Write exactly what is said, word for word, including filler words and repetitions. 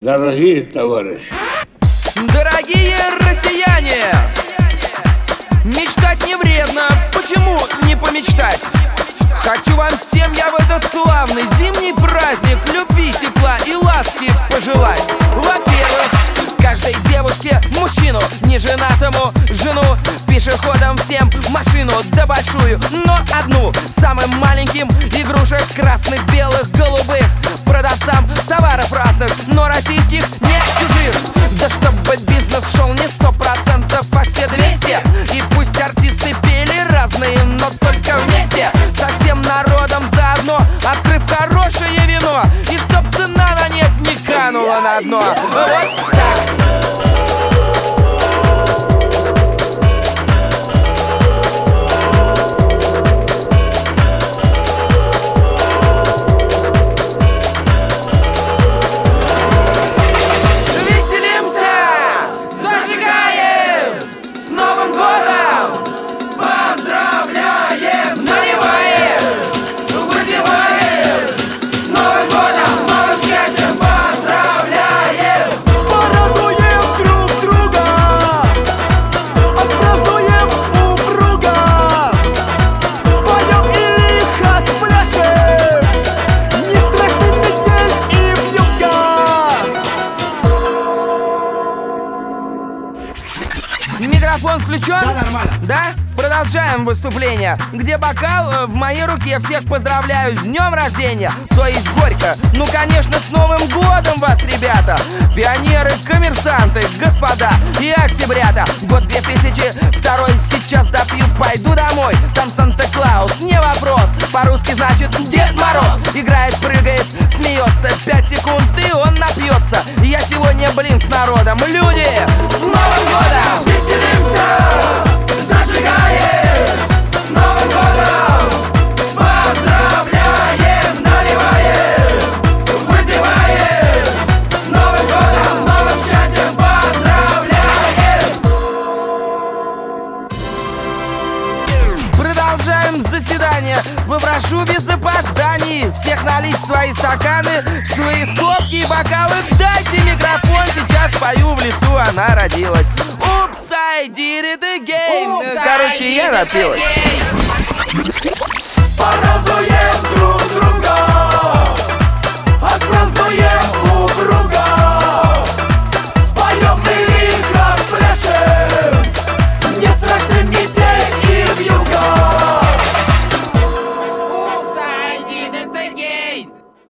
Дорогие товарищи, дорогие россияне, мечтать не вредно, почему не помечтать? Хочу вам всем я в этот славный зимний праздник любви, тепла и ласки пожелать. Во-первых, каждой девушке мужчину, неженатому жену, пешеходам всем машину, да большую, но одну, самым маленьким игрушек красных, белых, голубых, продавцам товаров разных, но российских, не чужих. Да чтобы бизнес шел не сто процентов, а все двести. И пусть артисты пели разные, но только вместе, со всем народом заодно, открыв хорошее вино. И чтоб цена на нефть не канула на дно. Вот так. Микрофон включен? Да, нормально. Да? Продолжаем выступление. Где бокал, в моей руке. Всех поздравляю с днем рождения. То есть горько. Ну, конечно, с Новым годом вас, ребята. Пионеры, коммерсанты, господа и октябрята. Год две тысячи второй, сейчас допью, пойду домой. Там Санта-Клаус, не вопрос. По-русски значит Дед Мороз. Играет, прыгает, смеется. Пять секунд и он напьется. Я сегодня, блин, с народом. Люди, с Новым годом! Веселимся! Зажигаем! С Новым годом! Поздравляем! Наливаем! Выпиваем! С Новым годом! Новым счастьем поздравляем! Продолжаем заседание. Попрошу без опозданий всех налить свои стаканы, свои стопки и бокалы. Дайте микрофон, сейчас пою в лесу, она родилась. Oops, I did it again. Oops, Короче, я напилась. Порадуем друг